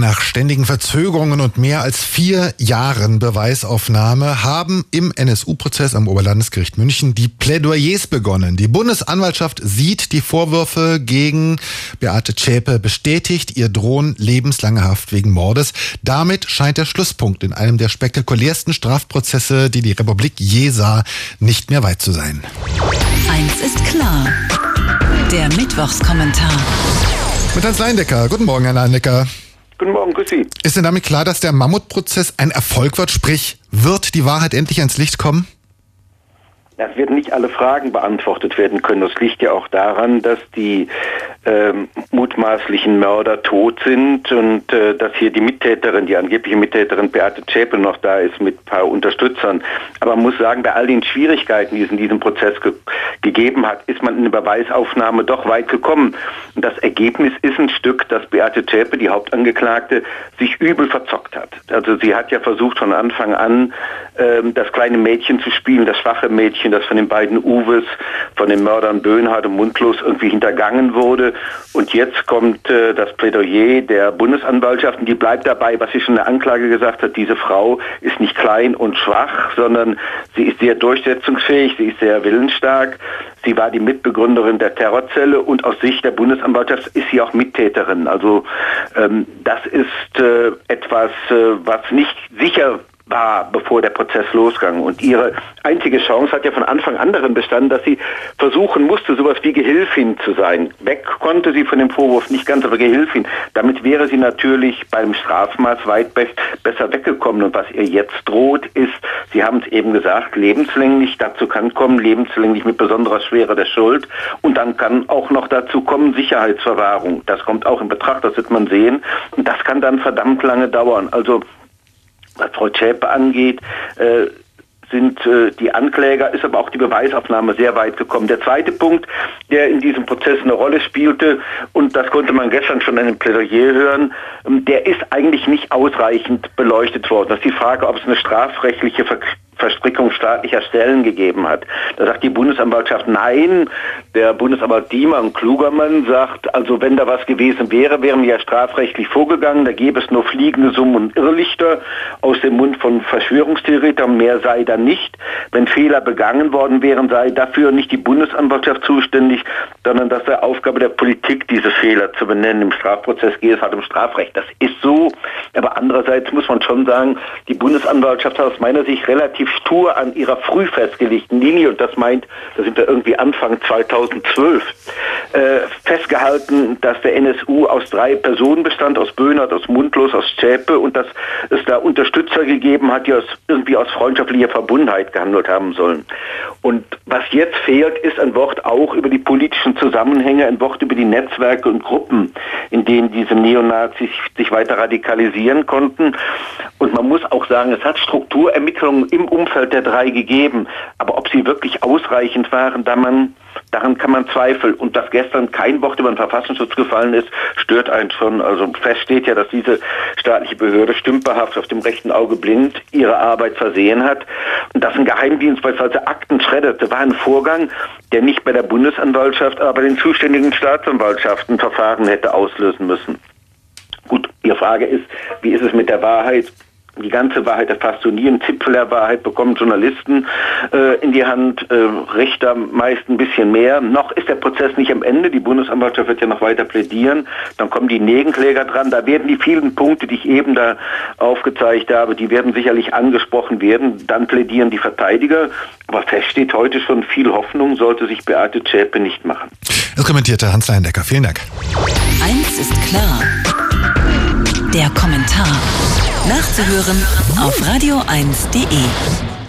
Nach ständigen Verzögerungen und mehr als 4 Jahren Beweisaufnahme haben im NSU-Prozess am Oberlandesgericht München die Plädoyers begonnen. Die Bundesanwaltschaft sieht die Vorwürfe gegen Beate Zschäpe bestätigt. Ihr drohen lebenslange Haft wegen Mordes. Damit scheint der Schlusspunkt in einem der spektakulärsten Strafprozesse, die die Republik je sah, nicht mehr weit zu sein. Eins ist klar. Der Mittwochskommentar. Mit Hans Leindecker. Guten Morgen, Herr Leindecker. Guten Morgen, grüß Sie. Ist denn damit klar, dass der Mammutprozess ein Erfolg wird? Sprich, wird die Wahrheit endlich ans Licht kommen? Es werden nicht alle Fragen beantwortet werden können. Das liegt ja auch daran, dass die mutmaßlichen Mörder tot sind und dass hier die Mittäterin, die angebliche Mittäterin Beate Zschäpe noch da ist mit ein paar Unterstützern. Aber man muss sagen, bei all den Schwierigkeiten, die es in diesem Prozess gegeben hat, ist man in der Beweisaufnahme doch weit gekommen. Und das Ergebnis ist ein Stück, dass Beate Zschäpe, die Hauptangeklagte, sich übel verzockt hat. Also sie hat ja versucht von Anfang an, das kleine Mädchen zu spielen, das schwache Mädchen, das von den beiden Uwes, von den Mördern Böhnhardt und Mundlos irgendwie hintergangen wurde. Und jetzt kommt das Plädoyer der Bundesanwaltschaft und die bleibt dabei, was sie schon in der Anklage gesagt hat. Diese Frau ist nicht klein und schwach, sondern sie ist sehr durchsetzungsfähig, sie ist sehr willensstark. Sie war die Mitbegründerin der Terrorzelle und aus Sicht der Bundesanwaltschaft ist sie auch Mittäterin. Also das ist etwas, was nicht sicher war, bevor der Prozess losging. Und ihre einzige Chance hat ja von Anfang an darin bestanden, dass sie versuchen musste, sowas wie Gehilfin zu sein. Weg konnte sie von dem Vorwurf nicht ganz, aber Gehilfin. Damit wäre sie natürlich beim Strafmaß weit besser weggekommen. Und was ihr jetzt droht, ist, Sie haben es eben gesagt, lebenslänglich, dazu kann kommen, lebenslänglich mit besonderer Schwere der Schuld. Und dann kann auch noch dazu kommen, Sicherheitsverwahrung. Das kommt auch in Betracht, das wird man sehen. Und das kann dann verdammt lange dauern. Also was Frau Zschäpe angeht, sind die Ankläger, ist aber auch die Beweisaufnahme sehr weit gekommen. Der zweite Punkt, der in diesem Prozess eine Rolle spielte, und das konnte man gestern schon in einem Plädoyer hören, der ist eigentlich nicht ausreichend beleuchtet worden. Das ist die Frage, ob es eine strafrechtliche Verstrickung staatlicher Stellen gegeben hat. Da sagt die Bundesanwaltschaft nein. Der Bundesanwalt Diemer, ein kluger Mann, sagt, also wenn da was gewesen wäre, wären wir ja strafrechtlich vorgegangen. Da gäbe es nur fliegende Summen und Irrlichter aus dem Mund von Verschwörungstheoretikern. Mehr sei da nicht. Wenn Fehler begangen worden wären, sei dafür nicht die Bundesanwaltschaft zuständig, sondern das sei Aufgabe der Politik, diese Fehler zu benennen. Im Strafprozess geht es halt um Strafrecht. Das ist so. Aber andererseits muss man schon sagen, die Bundesanwaltschaft hat aus meiner Sicht relativ stur an ihrer früh festgelegten Linie, und das meint, da sind wir irgendwie Anfang 2012, festgehalten, dass der NSU aus 3 Personen bestand, aus Böhnhardt, aus Mundlos, aus Zschäpe, und dass es da Unterstützer gegeben hat, die irgendwie aus freundschaftlicher Verbundenheit gehandelt haben sollen. Und was jetzt fehlt, ist ein Wort auch über die politischen Zusammenhänge, ein Wort über die Netzwerke und Gruppen, in denen diese Neonazis sich weiter radikalisieren konnten. Und man muss auch sagen, es hat Strukturermittlungen im Umfeld der 3 gegeben, aber ob sie wirklich ausreichend waren, daran kann man zweifeln. Und dass gestern kein Wort über den Verfassungsschutz gefallen ist, stört einen schon. Also fest steht ja, dass diese staatliche Behörde stümperhaft auf dem rechten Auge blind ihre Arbeit versehen hat. Und dass ein Geheimdienst beispielsweise Akten schredderte, war ein Vorgang, der nicht bei der Bundesanwaltschaft, aber bei den zuständigen Staatsanwaltschaften Verfahren hätte auslösen müssen. Gut, Ihre Frage ist, wie ist es mit der Wahrheit? Die ganze Wahrheit erfasst du nie. Ein Zipfel der Wahrheit bekommen Journalisten in die Hand, Richter meist ein bisschen mehr. Noch ist der Prozess nicht am Ende. Die Bundesanwaltschaft wird ja noch weiter plädieren. Dann kommen die Nebenkläger dran. Da werden die vielen Punkte, die ich eben da aufgezeigt habe, die werden sicherlich angesprochen werden. Dann plädieren die Verteidiger. Aber fest steht heute schon, viel Hoffnung sollte sich Beate Zschäpe nicht machen. Das kommentierte Hans Leindecker. Vielen Dank. Eins ist klar. Der Kommentar. Nachzuhören auf radio1.de.